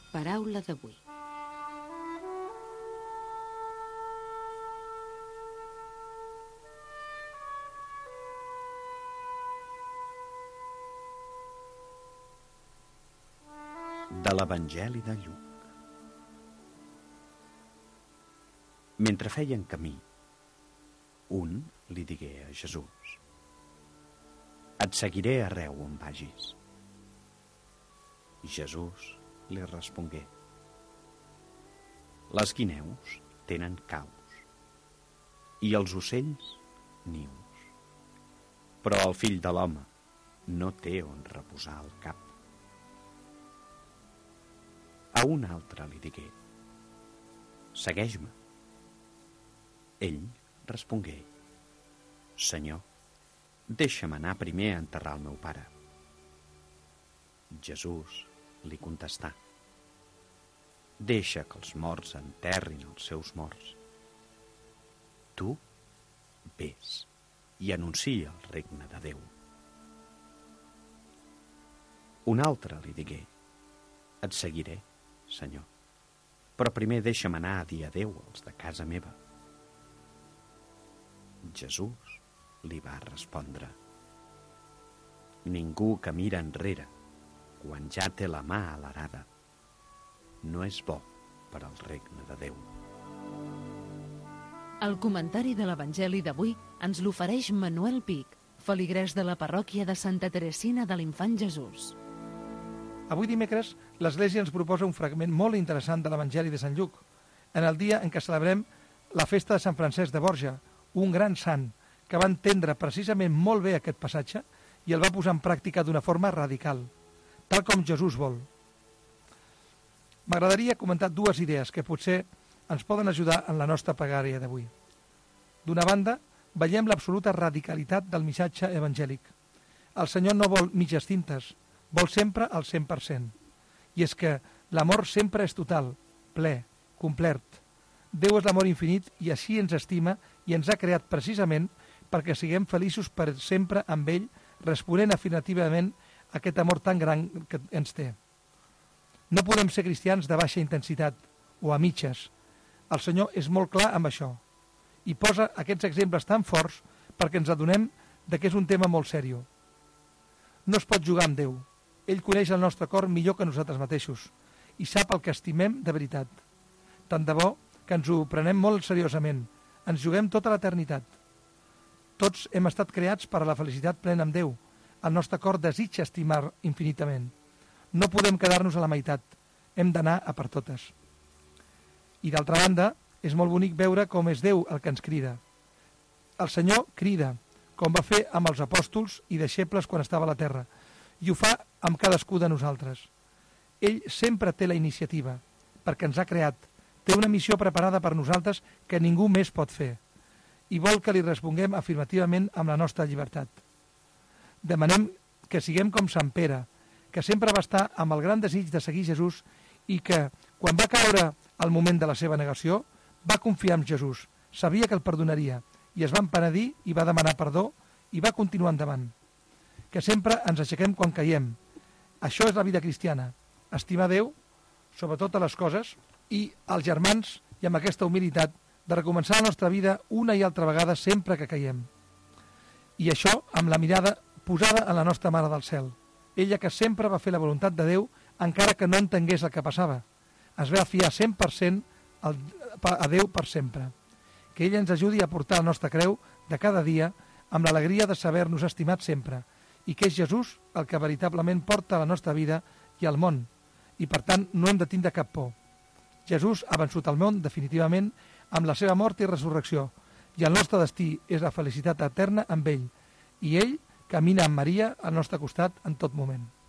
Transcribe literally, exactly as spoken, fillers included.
Paraula d'avui. De l'Evangeli de Lluc. Mentre feien camí, un li digué a Jesús: «Et seguiré arreu on vagis». Jesús li respongué: «Les guineus tenen caus i els ocells nius, però el fill de l'home no té on reposar el cap». A un altre li digué: «Segueix-me». Ell respongué: «Senyor, deixa'm anar primer a enterrar el meu pare». Jesús li contestà: «Deixa que els morts enterrin els seus morts. Tu vés i anuncia el regne de Déu». Un altre li digué: «Et seguiré, Senyor, però primer deixa'm anar a dir adéu als de casa meva». Jesús li va respondre: «Ningú que mira enrere quan ja té la mà a l'arada no és bo per al regne de Déu». El comentari de l'Evangeli d'avui ens l'ofereix Manuel Pic, feligrès de la parròquia de Santa Teresina de l'Infant Jesús. Avui dimecres, l'Església ens proposa un fragment molt interessant de l'Evangeli de Sant Lluc, en el dia en què celebrem la festa de Sant Francesc de Borja, un gran sant que va entendre precisament molt bé aquest passatge i el va posar en pràctica d'una forma radical, tal com Jesús vol. M'agradaria comentar dues idees que potser ens poden ajudar en la nostra pregària d'avui. D'una banda, veiem l'absoluta radicalitat del missatge evangèlic. El Senyor no vol mitges tintes, vol sempre el cent per cent. I és que l'amor sempre és total, ple, complet. Déu és l'amor infinit i així ens estima i ens ha creat precisament perquè siguem feliços per sempre amb ell, responent afirmativament a aquest amor tan gran que ens té. No podem ser cristians de baixa intensitat o a mitges. El Senyor és molt clar amb això i posa aquests exemples tan forts perquè ens adonem de que és un tema molt seriós. No es pot jugar amb Déu. Ell coneix el nostre cor millor que nosaltres mateixos i sap el que estimem de veritat. Tant de bo que ens ho prenem molt seriosament. Ens juguem tota l'eternitat. Tots hem estat creats per a la felicitat plena amb Déu. El nostre cor desitja estimar infinitament. No podem quedar-nos a la meitat. Hem d'anar a per totes. I d'altra banda, és molt bonic veure com és Déu el que ens crida. El Senyor crida, com va fer amb els apòstols i deixebles quan estava a la terra, i ho fa amb cadascú de nosaltres. Ell sempre té la iniciativa, perquè ens ha creat, té una missió preparada per nosaltres que ningú més pot fer, i vol que li responguem afirmativament amb la nostra llibertat. Demanem que siguem com Sant Pere, que sempre va estar amb el gran desig de seguir Jesús i que, quan va caure al moment de la seva negació, va confiar en Jesús, sabia que el perdonaria, i es va empenedir i va demanar perdó i va continuar endavant. Que sempre ens aixequem quan caiem. Això és la vida cristiana, estimar Déu sobre totes les coses i els germans, i amb aquesta humilitat, de recomençar la nostra vida una i altra vegada sempre que caiem. I això amb la mirada posada en la nostra Mare del Cel, ella que sempre va fer la voluntat de Déu encara que no entengués el que passava. Es va fiar cent per cent a Déu per sempre. Que ella ens ajudi a portar la nostra creu de cada dia amb l'alegria de saber-nos estimat sempre i que és Jesús el que veritablement porta la nostra vida i al món i per tant no hem de tindre cap por. Jesús ha vençut el món definitivament amb la seva mort i resurrecció i el nostre destí és la felicitat eterna amb ell i ell camina amb Maria al nostre costat en tot moment.